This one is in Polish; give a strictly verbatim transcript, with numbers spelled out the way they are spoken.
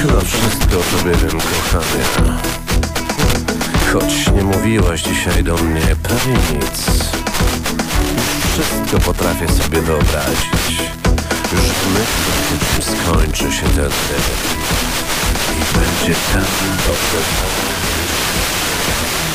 Chyba wszystko o tobie wiem, kochanie. Choć nie mówiłaś dzisiaj do mnie prawie nic. Już wszystko potrafię sobie wyobrazić. Już w myślach, czym skończy się ten film. I będzie tam dobrze.